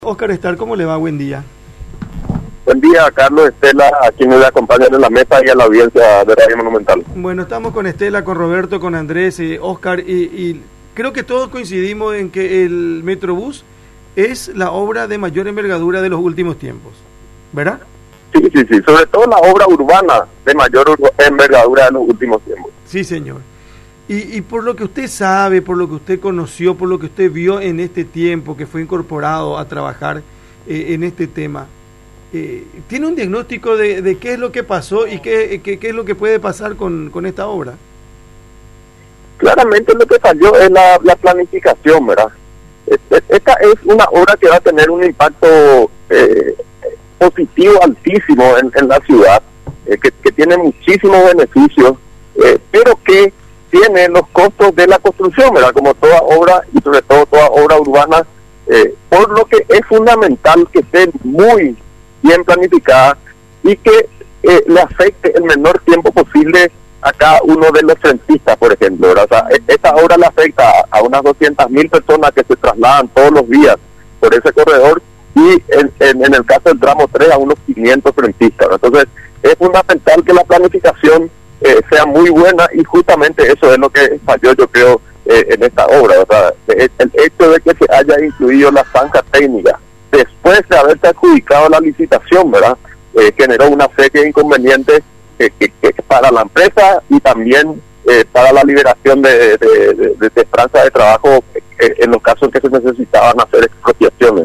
Óscar Estar, ¿cómo le va? Buen día. Buen día, Carlos, Estela, a quienes le acompañan en la mesa y a la audiencia de Radio Monumental. Bueno, estamos con Estela, con Roberto, con Andrés, Óscar, y creo que todos coincidimos en que el Metrobús es la obra de mayor envergadura de los últimos tiempos, ¿verdad? Sí, sobre todo la obra urbana de mayor envergadura de los últimos tiempos. Sí, señor. Y por lo que usted sabe, por lo que usted conoció, por lo que usted vio en este tiempo que fue incorporado a trabajar en este tema, ¿tiene un diagnóstico de qué es lo que pasó y qué es lo que puede pasar con esta obra? Claramente lo que falló es la planificación, ¿verdad? Esta es una obra que va a tener un impacto positivo altísimo en la ciudad, que tiene muchísimos beneficios, pero que tiene los costos de la construcción, ¿verdad? Como toda obra y sobre todo toda obra urbana, por lo que es fundamental que esté muy bien planificada y que le afecte el menor tiempo posible a cada uno de los rentistas, por ejemplo, ¿verdad? O sea, esta obra le afecta a unas 200.000 personas que se trasladan todos los días por ese corredor y en el caso del tramo 3 a unos 500 rentistas, ¿verdad? Entonces es fundamental que la planificación sea muy buena y justamente eso es lo que falló, yo creo, en esta obra. O sea, el hecho de que se haya incluido la zanja técnica después de haberse adjudicado la licitación, ¿verdad? Generó una serie de inconvenientes que para la empresa y también para la liberación de esperanza de trabajo en los casos en que se necesitaban hacer expropiaciones.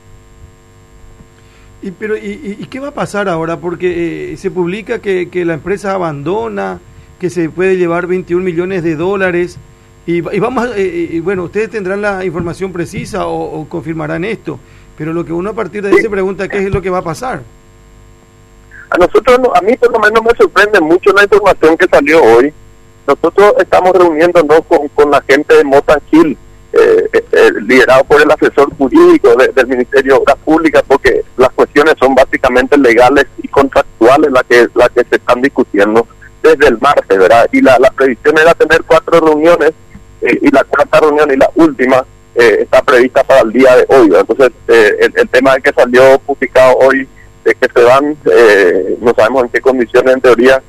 ¿Y qué va a pasar ahora? Porque se publica que la empresa abandona, que se puede llevar 21 millones de dólares y vamos bueno, ustedes tendrán la información precisa o confirmarán esto, pero lo que uno a partir de ahí se pregunta qué es lo que va a pasar. A mí por lo menos me sorprende mucho la información que salió hoy. Nosotros estamos reuniéndonos con la gente de Mota Hill, liderado por el asesor jurídico del Ministerio de Obras Públicas, porque las cuestiones son básicamente legales y contractuales las que se están discutiendo desde el martes, ¿verdad? Y la previsión era tener 4 reuniones y la cuarta reunión y la última está prevista para el día de hoy, ¿verdad? Entonces el tema de que salió publicado hoy de que se van, no sabemos en qué condiciones en teoría,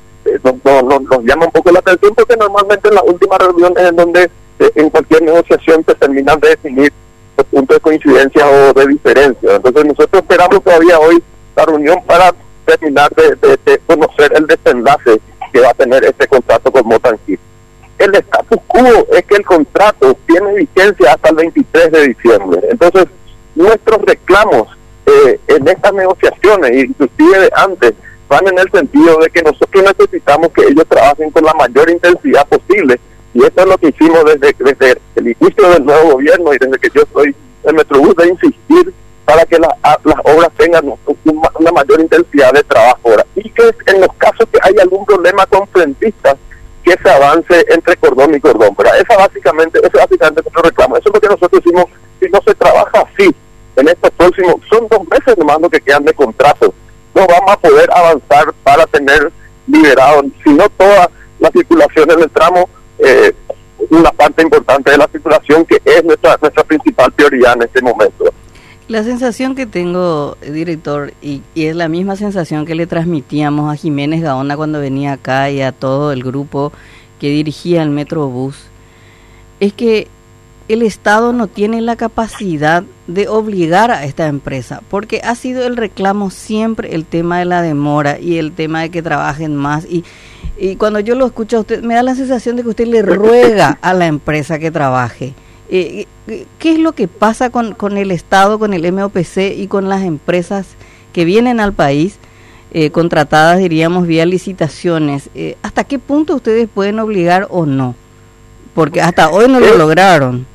nos llama un poco la atención, porque normalmente en las últimas reuniones en donde en cualquier negociación se terminan de definir los puntos de coincidencia o de diferencia. Entonces nosotros esperamos todavía hoy la reunión para terminar de conocer el desenlace que va a tener este contrato con Motanquí. El status quo es que el contrato tiene vigencia hasta el 23 de diciembre. Entonces nuestros reclamos en estas negociaciones, inclusive de antes, van en el sentido de que nosotros necesitamos que ellos trabajen con la mayor intensidad posible, y eso es lo que hicimos desde el inicio del nuevo gobierno y desde que yo estoy en Metrobús, de insistir para que las obras tengan una mayor intensidad de trabajo ahora, y que en los casos que hay algún problema con rentistas, que se avance entre cordón y cordón, ¿verdad? Ese es básicamente nuestro reclamo. Eso es lo que nosotros hicimos. Si no se trabaja así en estos próximos, son 2 meses nomás lo que quedan de contrato, no vamos a poder avanzar para tener liberado, sino toda la circulación en el tramo, una parte importante de la circulación, que es nuestra principal prioridad en este momento. La sensación que tengo, director, y es la misma sensación que le transmitíamos a Jiménez Gaona cuando venía acá y a todo el grupo que dirigía el Metrobús, es que el Estado no tiene la capacidad de obligar a esta empresa, porque ha sido el reclamo siempre el tema de la demora y el tema de que trabajen más, y cuando yo lo escucho a usted me da la sensación de que usted le ruega a la empresa que trabaje. ¿Qué es lo que pasa con el Estado, con el MOPC y con las empresas que vienen al país, contratadas, diríamos, vía licitaciones? ¿Hasta qué punto ustedes pueden obligar o no? Porque hasta hoy no lo lograron.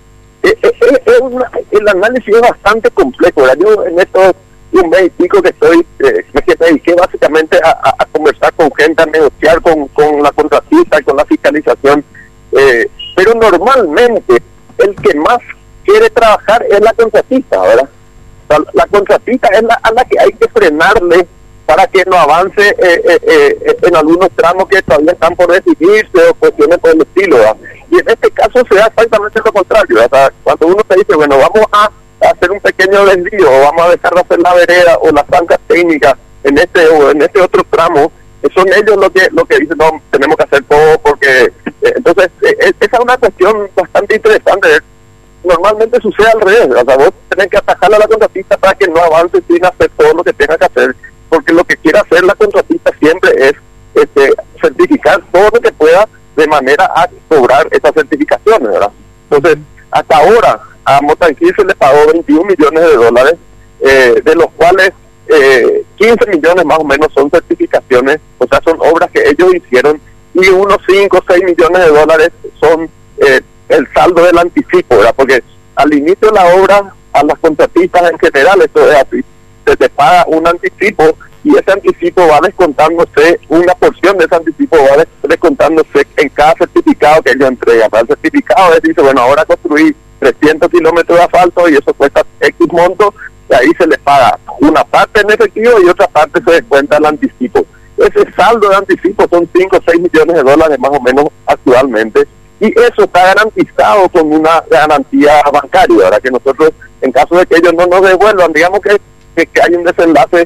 El análisis es bastante complejo, ¿verdad? Yo en estos un mes y pico que estoy, me dediqué básicamente a conversar con gente, a negociar con la contratista, con la fiscalización, pero normalmente el que más quiere trabajar es la contratista, ¿verdad? O sea, la contratista es a la que hay que frenarle para que no avance en algunos tramos que todavía están por decidirse o cuestiones por el estilo, ¿verdad? Y en este caso se da exactamente lo contrario, ¿verdad? Cuando uno te dice, bueno, vamos a hacer un pequeño desvío, o vamos a dejar de hacer la vereda o la zanja técnica en este otro tramo, son ellos lo que dicen, no, tenemos que hacer todo porque... entonces, esa es una cuestión bastante interesante. Normalmente sucede al revés, o sea, vos tenés que atajarle a la contratista para que no avance sin hacer todo lo que tenga que hacer, porque lo que quiere hacer la contratista siempre es certificar todo lo que pueda de manera a cobrar esas certificaciones, ¿verdad? Entonces, hasta ahora a Motanquil se le pagó 21 millones de dólares, de los cuales 15 millones más o menos son certificaciones, o sea, son obras que ellos hicieron, y unos 5 o 6 millones de dólares son el saldo del anticipo, ¿verdad? Porque al inicio de la obra, a las contratistas en general, esto es así, se te paga un anticipo, y ese anticipo va descontándose, una porción de ese anticipo va descontándose en cada certificado que ellos entregan. Para el certificado les dice, bueno, ahora construí 300 kilómetros de asfalto y eso cuesta X monto, y ahí se les paga una parte en efectivo y otra parte se descuenta el anticipo. Ese saldo de anticipo son 5 o 6 millones de dólares más o menos actualmente, y eso está garantizado con una garantía bancaria, ¿verdad? Que nosotros, en caso de que ellos no nos devuelvan, digamos que hay un desenlace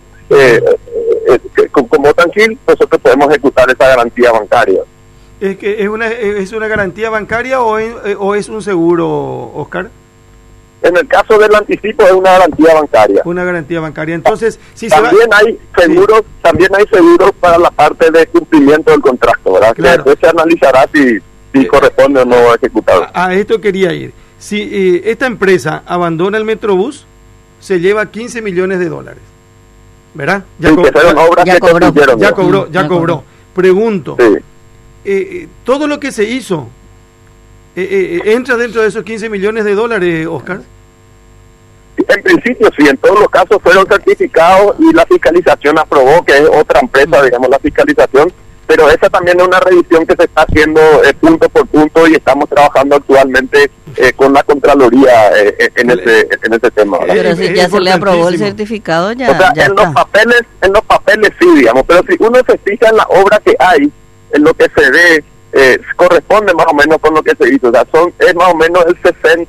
como tranquilo, nosotros podemos ejecutar esa garantía bancaria. ¿Es que es una garantía bancaria o es un seguro, Oscar? En el caso del anticipo es una garantía bancaria. Una garantía bancaria. Entonces, si hay seguros, sí, también hay seguros para la parte de cumplimiento del contrato, ¿verdad? Claro. Que después se analizará si corresponde o no ejecutar. A esto quería ir. Si esta empresa abandona el Metrobús, se lleva 15 millones de dólares. ¿Verdad? Ya cobró. Pregunto, sí. ¿Todo lo que se hizo entra dentro de esos 15 millones de dólares, Oscar? En principio sí, en todos los casos fueron certificados y la fiscalización aprobó, que es otra empresa, digamos, la fiscalización, pero esa también es una revisión que se está haciendo punto por punto y estamos trabajando actualmente con la Contraloría en ese tema. Pero si ya se le aprobó el certificado, ya, o sea, ya en los papeles sí, digamos, pero si uno se fija en la obra que hay, en lo que se ve, corresponde más o menos con lo que se hizo, o sea, es más o menos el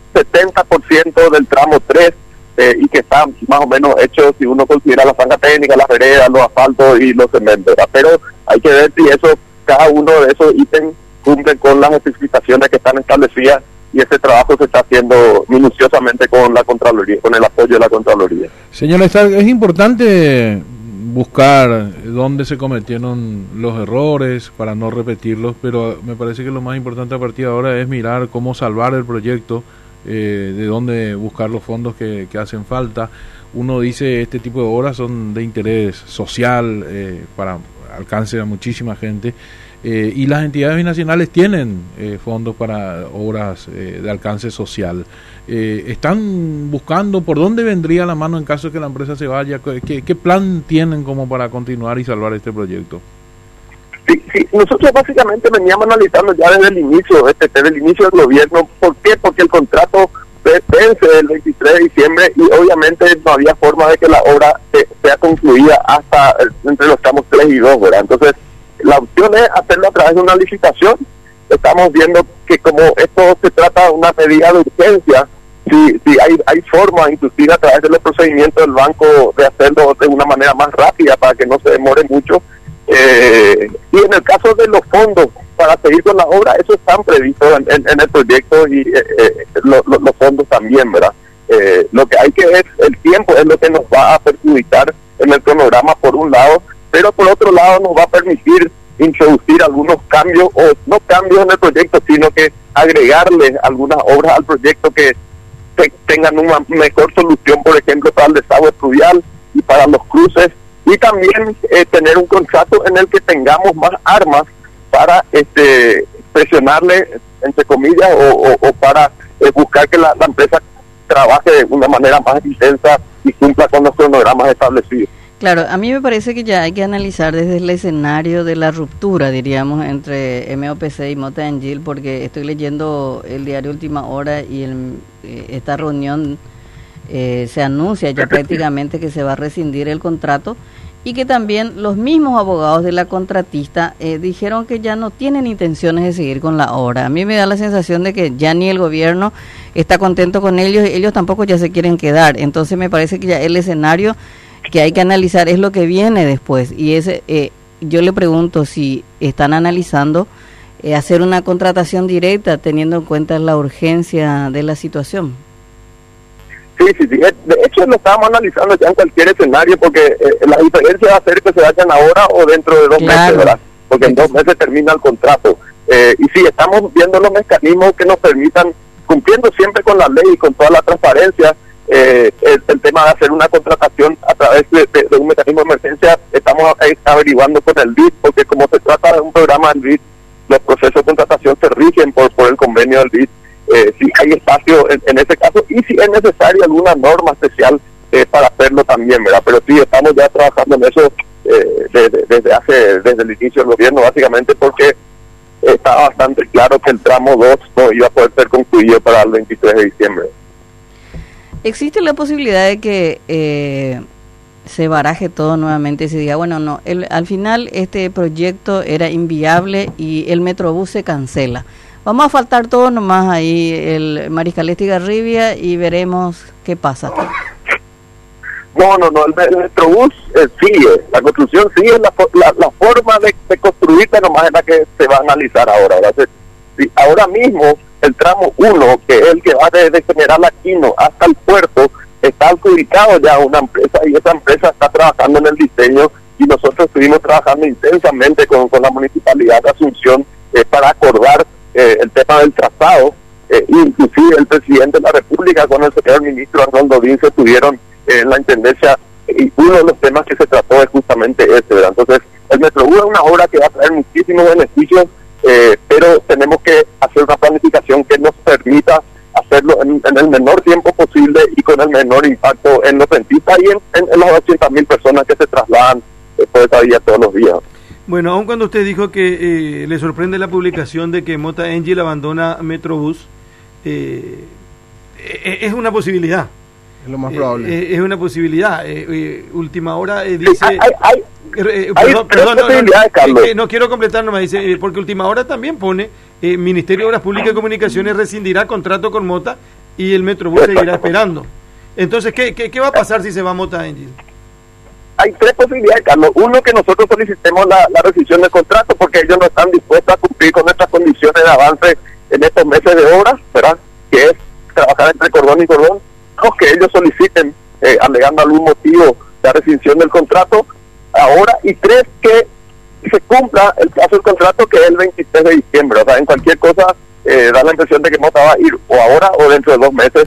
70% del tramo 3, y que está más o menos hecho si uno considera la zanja técnica, las veredas, los asfaltos y los cementos, ¿verdad? Pero hay que ver si cada uno de esos ítems cumple con las especificaciones que están establecidas, y ese trabajo se está haciendo minuciosamente con la Contraloría, con el apoyo de la Contraloría. Señor Stark, es importante buscar dónde se cometieron los errores para no repetirlos, pero me parece que lo más importante a partir de ahora es mirar cómo salvar el proyecto, de dónde buscar los fondos que hacen falta. Uno dice, este tipo de obras son de interés social, para alcance a muchísima gente, y las entidades binacionales tienen fondos para obras de alcance social. ¿Están buscando por dónde vendría la mano en caso de que la empresa se vaya? ¿Qué plan tienen como para continuar y salvar este proyecto? Sí, nosotros básicamente veníamos analizando ya desde el inicio del gobierno. ¿Por qué? Porque el contrato vence el 23 de diciembre y obviamente no había forma de que la obra sea concluida hasta entre los tramos 3 y 2, ¿verdad? Entonces, la opción es hacerlo a través de una licitación. Estamos viendo que como esto se trata de una medida de urgencia, si hay forma, inclusive a través de los procedimientos del banco, de hacerlo de una manera más rápida para que no se demore mucho. Y en el caso de los fondos para seguir con la obra, eso están previstos en el proyecto, y los fondos también, ¿verdad? Lo que hay que es el tiempo, es lo que nos va a perjudicar en el cronograma por un lado, pero por otro lado nos va a permitir introducir algunos cambios, o no cambios en el proyecto, sino que agregarle algunas obras al proyecto que tengan una mejor solución, por ejemplo, para el desagüe pluvial y para los cruces, y también tener un contrato en el que tengamos más armas para presionarle, entre comillas, o para buscar que la empresa trabaje de una manera más intensa y cumpla con los cronogramas establecidos. Claro, a mí me parece que ya hay que analizar desde el escenario de la ruptura, diríamos, entre MOPC y Mota-Engil, porque estoy leyendo el diario Última Hora y esta reunión se anuncia ya prácticamente que se va a rescindir el contrato, y que también los mismos abogados de la contratista dijeron que ya no tienen intenciones de seguir con la obra. A mí me da la sensación de que ya ni el gobierno está contento con ellos tampoco ya se quieren quedar. Entonces me parece que ya el escenario que hay que analizar es lo que viene después, y yo le pregunto si están analizando hacer una contratación directa teniendo en cuenta la urgencia de la situación. Sí. De hecho, lo estábamos analizando ya en cualquier escenario, porque la diferencia va a ser que se vayan ahora o dentro de 2 meses, ¿verdad? Porque en 2 meses termina el contrato. Y sí, estamos viendo los mecanismos que nos permitan, cumpliendo siempre con la ley y con toda la transparencia, el tema de hacer una contratación a través de un mecanismo de emergencia. Estamos averiguando con el BID, porque como se trata de un programa del BID, los procesos de contratación se rigen por el convenio del BID. Si hay espacio en ese caso, y si es necesario alguna norma especial para hacerlo también, ¿verdad? Pero sí, estamos ya trabajando en eso desde el inicio del gobierno, básicamente porque está bastante claro que el tramo 2 no iba a poder ser concluido para el 23 de diciembre. ¿Existe la posibilidad de que se baraje todo nuevamente y se diga, bueno, no, al final este proyecto era inviable y el Metrobús se cancela? Vamos a faltar todo nomás ahí el Mariscal Estigarribia y veremos qué pasa. No, el Metrobús sigue, la construcción sigue, la forma de construirse nomás es la que se va a analizar ahora. Ahora mismo el tramo 1, que es el que va desde General Aquino hasta el puerto, está adjudicado ya a una empresa, y esa empresa está trabajando en el diseño, y nosotros estuvimos trabajando intensamente con la Municipalidad de Asunción para acordar el tema del trazado. Inclusive el presidente de la República con el señor ministro Arnoldo Vince estuvieron en la intendencia, y uno de los temas que se trató es justamente ese, ¿verdad? Entonces el Metrobús es una obra que va a traer muchísimos beneficios, pero tenemos que hacer una planificación que nos permita hacerlo en el menor tiempo posible y con el menor impacto en los rentistas y en las 80.000 personas que se trasladan por esa vía todos los días. Bueno, aun cuando usted dijo que le sorprende la publicación de que Mota Engil abandona Metrobús, es una posibilidad. Es lo más probable. Es una posibilidad. Última hora dice... Perdón, no quiero completar nomás, dice, porque Última Hora también pone, Ministerio de Obras Públicas y Comunicaciones rescindirá contrato con Mota y el Metrobús seguirá esperando. Entonces, ¿qué va a pasar si se va Mota Engil? Hay 3 posibilidades, Carlos. Uno, que nosotros solicitemos la rescisión del contrato porque ellos no están dispuestos a cumplir con nuestras condiciones de avance en estos meses de obra, ¿verdad? Que es trabajar entre cordón y cordón. O que ellos soliciten, alegando algún motivo, la rescisión del contrato ahora. Y 3, que se cumpla el plazo del contrato, que es el 23 de diciembre. O sea, en cualquier cosa da la impresión de que Mota va a ir o ahora o dentro de 2 meses.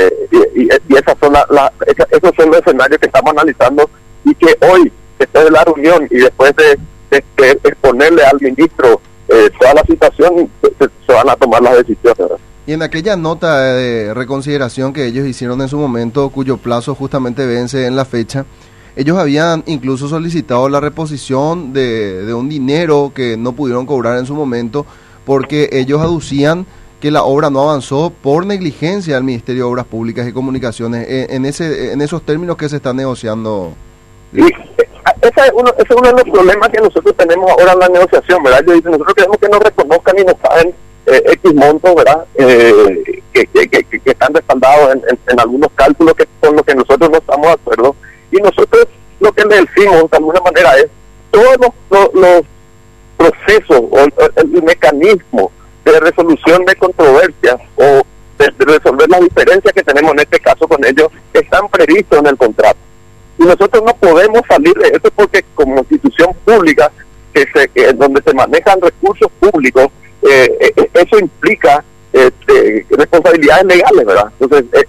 Y esas son esos son los escenarios que estamos analizando, y que hoy, después de la reunión y después de exponerle al ministro toda la situación, se van a tomar las decisiones, ¿verdad? Y en aquella nota de reconsideración que ellos hicieron en su momento, cuyo plazo justamente vence en la fecha, ellos habían incluso solicitado la reposición de un dinero que no pudieron cobrar en su momento, porque ellos aducían que la obra no avanzó por negligencia del Ministerio de Obras Públicas y Comunicaciones. En esos términos que se están negociando. Y ese es uno de los problemas que nosotros tenemos ahora en la negociación, ¿verdad? Ellos dicen, nosotros queremos que nos reconozcan y nos paguen X montos, ¿verdad? Que están respaldados en algunos cálculos con los que nosotros no estamos de acuerdo. Y nosotros lo que le decimos de alguna manera es, todos los procesos o el mecanismo de resolución de controversias o de resolver las diferencias que tenemos en este caso con ellos están previstos en el contrato. Y nosotros no podemos salir de eso porque como institución pública donde se manejan recursos públicos, eso implica responsabilidades legales, ¿verdad? Entonces,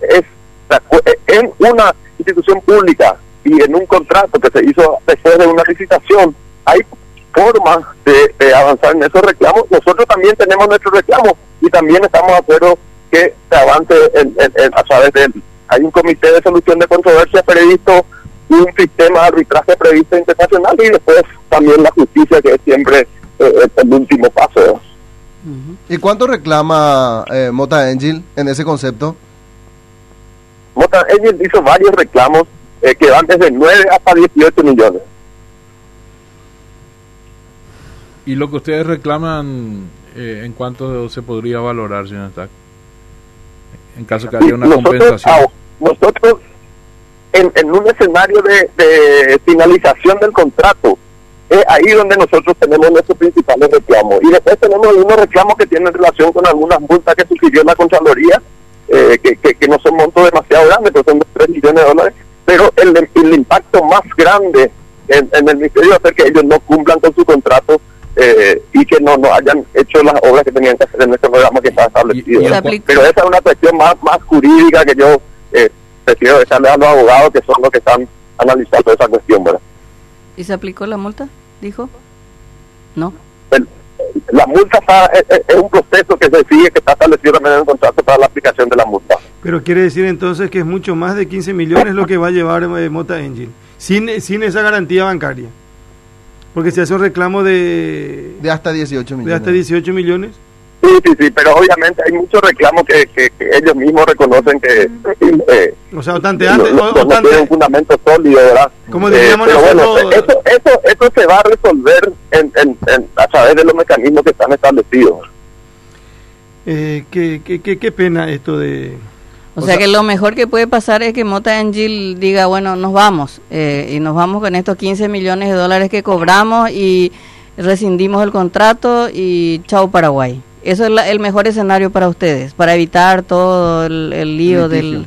en una institución pública y en un contrato que se hizo después de una licitación, hay formas de avanzar en esos reclamos. Nosotros también tenemos nuestros reclamos y también estamos de acuerdo que se avance a través hay un comité de solución de controversias previsto, un sistema de arbitraje previsto internacional, y después también la justicia, que es siempre el último paso, ¿no? ¿Y cuánto reclama Mota Engil en ese concepto? Mota Engil hizo varios reclamos que van desde 9 hasta 18 millones. ¿Y lo que ustedes reclaman, en cuánto se podría valorar, señor Stack? En caso que haya una compensación. Nosotros, en un escenario de finalización del contrato, es ahí donde nosotros tenemos nuestros principales reclamos. Y después tenemos algunos reclamos que tienen relación con algunas multas que sugirió la Contraloría, que no son montos demasiado grandes, pero son de 3 millones de dólares. Pero el impacto más grande en el Ministerio va a ser que ellos no cumplan con su contrato y que no hayan hecho las obras que tenían que hacer en este programa que está establecido. Pero esa es una cuestión más jurídica que yo prefiero dejarle a los abogados, que son los que están analizando esa cuestión, ¿verdad? ¿Y se aplicó la multa? ¿Dijo? ¿No? La multa es un proceso que se sigue, que está establecido también en el contrato para la aplicación de la multa. Pero quiere decir entonces que es mucho más de 15 millones lo que va a llevar Mota Engil, sin esa garantía bancaria. Porque se hace un reclamo de hasta 18 millones. De hasta 18 millones. Sí, pero obviamente hay muchos reclamos que ellos mismos reconocen que o sea, tanteantes, no tienen un fundamento sólido, ¿verdad? Como diríamos pero nosotros, bueno, eso se va a resolver a través de los mecanismos que están establecidos. Qué pena esto de... O sea que lo mejor que puede pasar es que Mota Engil diga, bueno, nos vamos, y nos vamos con estos 15 millones de dólares que cobramos y rescindimos el contrato y chao Paraguay. Eso es el mejor escenario para ustedes, para evitar todo el lío del...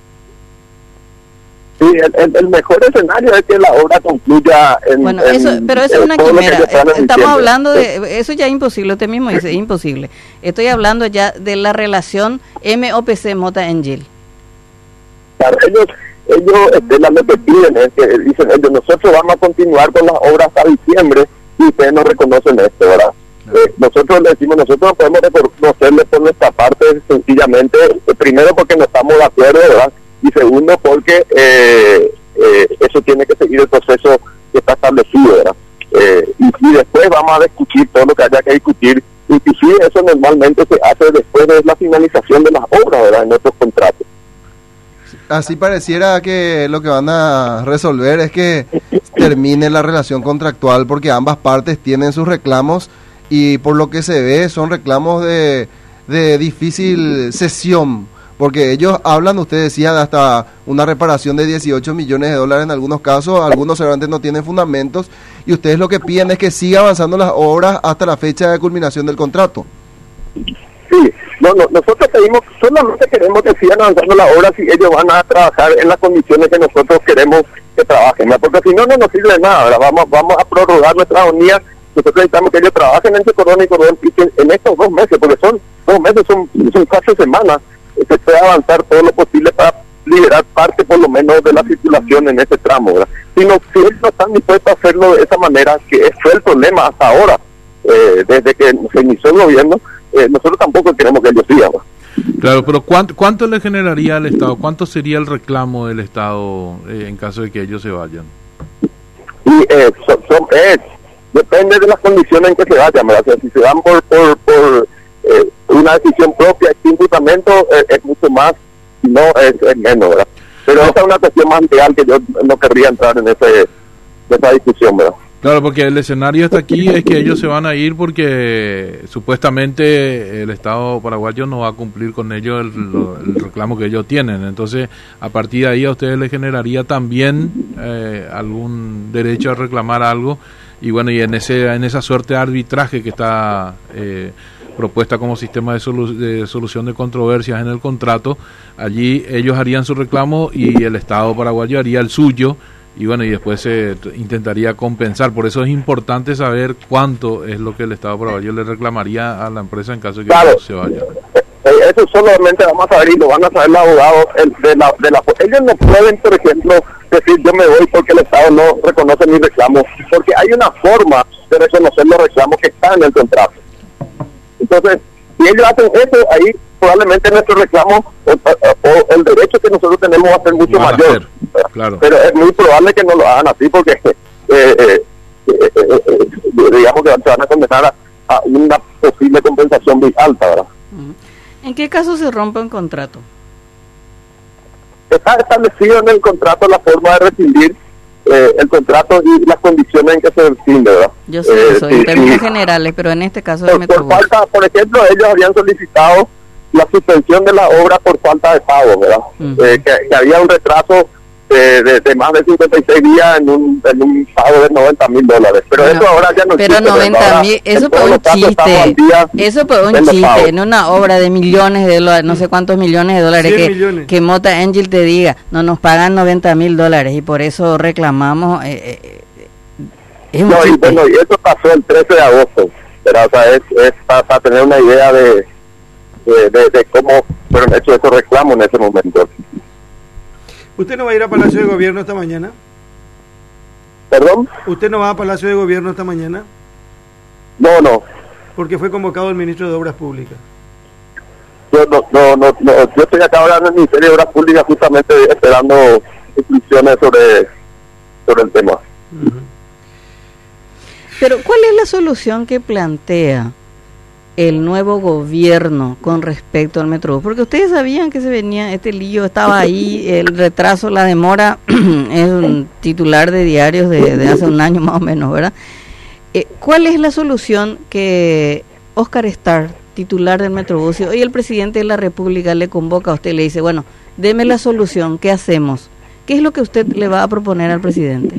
Sí, el mejor escenario es que la obra concluya Bueno, pero eso es una quimera. Estamos hablando de... Eso ya es imposible, usted mismo dice, es imposible. Estoy hablando ya de la relación MOPC Mota Engil. Claro, ellos lo que piden es que dicen, nosotros vamos a continuar con las obras hasta diciembre y ustedes no reconocen esto, ¿verdad? Nosotros le decimos, nosotros no podemos reconocerle por nuestra parte sencillamente, primero porque no estamos de acuerdo, ¿verdad? Y segundo porque eso tiene que seguir el proceso que está establecido, ¿verdad? Y después vamos a discutir todo lo que haya que discutir, inclusive eso normalmente se hace después de la finalización de las obras, ¿verdad? En nuestros contratos. Así pareciera que lo que van a resolver es que termine la relación contractual, porque ambas partes tienen sus reclamos y por lo que se ve son reclamos de difícil cesión, porque ellos hablan, usted decía, de hasta una reparación de 18 millones de dólares en algunos casos, algunos seguramente no tienen fundamentos, y ustedes lo que piden es que siga avanzando las obras hasta la fecha de culminación del contrato. Sí, nosotros solamente queremos que sigan avanzando las obras si ellos van a trabajar en las condiciones que nosotros queremos que trabajen, ¿no? Porque si no nos sirve de nada, ¿verdad? Vamos a prorrogar nuestra agonía. Nosotros necesitamos que ellos trabajen en Corona y Cordón en estos 2 meses, porque son 2 meses, son 4 semanas, se puede avanzar todo lo posible para liberar parte por lo menos de la circulación en ese tramo, ¿verdad? Si ellos no están dispuestos a hacerlo de esa manera, que fue el problema hasta ahora, desde que se inició el gobierno, nosotros tampoco queremos que ellos sigan, ¿verdad? Claro, pero ¿cuánto le generaría al Estado? ¿Cuánto sería el reclamo del Estado en caso de que ellos se vayan? Y depende de las condiciones en que se vayan, ¿verdad? O sea, si se van por una decisión propia sin fundamento, es mucho más, si no es menos, ¿verdad? Pero esa es una cuestión más real que yo no querría entrar en esa discusión, ¿verdad? Claro, porque el escenario hasta aquí es que ellos se van a ir porque supuestamente el Estado paraguayo no va a cumplir con ellos el reclamo que ellos tienen. Entonces, a partir de ahí a ustedes les generaría también algún derecho a reclamar algo. Y bueno, y en esa suerte de arbitraje que está propuesta como sistema de solución de controversias en el contrato, allí ellos harían su reclamo y el Estado paraguayo haría el suyo. Y bueno, y después se intentaría compensar. Por eso es importante saber cuánto es lo que el Estado paraguayo le reclamaría a la empresa en caso de que se vaya. Eso solamente vamos a saber y lo van a saber los abogados ellos no pueden, por ejemplo, decir yo me voy porque el Estado no reconoce mis reclamos, porque hay una forma de reconocer los reclamos que están en el contrato. Entonces, si ellos hacen eso, ahí probablemente nuestro reclamo o el derecho que nosotros tenemos va a ser mucho mayor. Claro. Pero es muy probable que no lo hagan así porque digamos que se van a condenar a una posible compensación muy alta, ¿verdad? ¿En qué caso se rompe un contrato? Está establecido en el contrato la forma de rescindir el contrato y las condiciones en que se rescinde, ¿verdad? Yo sé eso, en términos generales, pero en este caso del por Metrobús. falta, por ejemplo, ellos habían solicitado la suspensión de la obra por falta de pago, ¿verdad? Que había un retraso de más de 56 días en un pago de $90,000. Pero bueno, eso ahora ya no existe. Pero 90,000, eso fue un chiste. Eso fue un chiste, en una obra de millones de dólares, no sé cuántos millones de dólares, que Mota Angel te diga, no nos pagan $90,000 y por eso reclamamos. Es un chiste. Y bueno, y eso pasó el 13 de agosto. Pero, o sea, es para tener una idea de cómo fueron hechos esos reclamos en ese momento. ¿Usted no va a ir a Palacio de Gobierno esta mañana? ¿Perdón? ¿Usted no va a Palacio de Gobierno esta mañana? No. Porque fue convocado el ministro de Obras Públicas. Yo estoy acá ahora en el Ministerio de Obras Públicas justamente esperando instrucciones sobre el tema. Pero ¿cuál es la solución que plantea el nuevo gobierno con respecto al Metrobús? Porque ustedes sabían que se venía este lío, estaba ahí, el retraso, la demora, es un titular de diarios de hace un año más o menos, ¿verdad? ¿Cuál es la solución que Óscar Starr, titular del Metrobús, hoy el presidente de la República le convoca a usted y le dice, bueno, deme la solución, ¿qué hacemos? ¿Qué es lo que usted le va a proponer al presidente?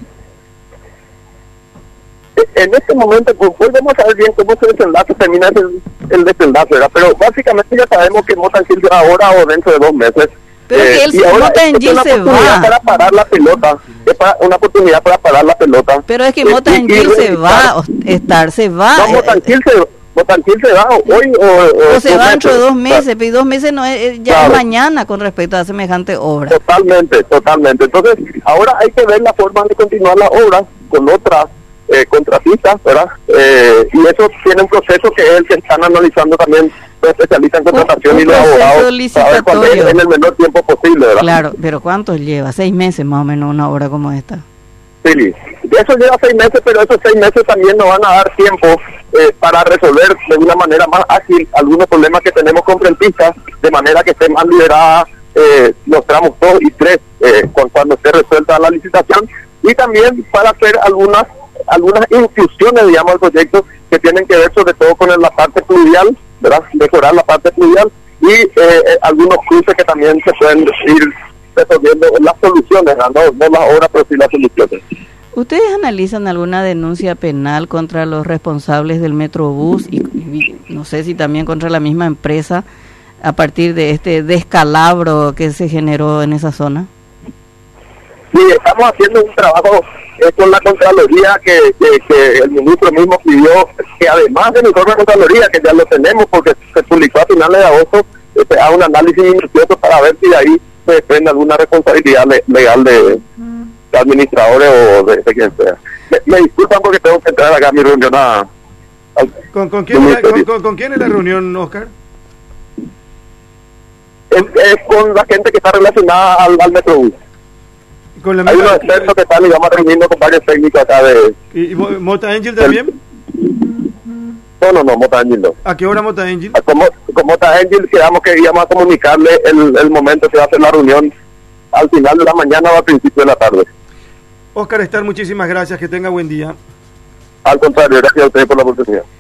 En este momento, pues volvemos a ver bien cómo se desenlace, termina el desenlace, ¿verdad? Pero básicamente ya sabemos que Mota Angel se va ahora o dentro de 2 meses. Pero que él Mota Angel se va. Para parar la pelota, es una oportunidad para parar la pelota. Pero es que Mota Angel se va, se va. No, Mota Angel se va hoy o se va dentro de 2 meses, pero 2 meses no es, ya claro. Es mañana con respecto a semejante obra. Totalmente. Entonces, ahora hay que ver la forma de continuar la obra con otras contratistas, ¿verdad? Y eso tiene un proceso que es el que están analizando también los especialistas en contratación y los abogados para ver cuál es en el menor tiempo posible, ¿verdad? Claro, pero ¿cuántos lleva? 6 meses más o menos una obra como esta. Sí, eso lleva 6 meses, pero esos 6 meses también nos van a dar tiempo para resolver de una manera más ágil algunos problemas que tenemos con rentistas, de manera que esté más liberada los tramos 2 y 3 cuando esté resuelta la licitación, y también para hacer algunas inclusiones, digamos, al proyecto que tienen que ver sobre todo con la parte fluvial, ¿verdad? Mejorar la parte fluvial y algunos cruces que también se pueden ir resolviendo las soluciones, no las obras, pero sí las soluciones. ¿Ustedes analizan alguna denuncia penal contra los responsables del Metrobús y no sé si también contra la misma empresa a partir de este descalabro que se generó en esa zona? Sí, estamos haciendo un trabajo con la Contraloría que el ministro mismo pidió, que además de nuestra Contraloría, que ya lo tenemos porque se publicó a finales de agosto, haga un análisis minucioso para ver si de ahí se desprende alguna responsabilidad legal de administradores o de quien sea. Me disculpan porque tengo que entrar acá a mi reunión ¿Con quién es la reunión, Óscar? Es con la gente que está relacionada al Metrobús. Hay unos expertos que están, digamos, reuniendo con varios técnicos acá de... ¿Y Mota Angel también? No, Mota Angel no. ¿A qué hora Mota Angel? Con Mota Angel quedamos que íbamos a comunicarle el momento que va a hacer la reunión al final de la mañana o al principio de la tarde. Óscar Starr, muchísimas gracias, que tenga buen día. Al contrario, gracias a ustedes por la oportunidad.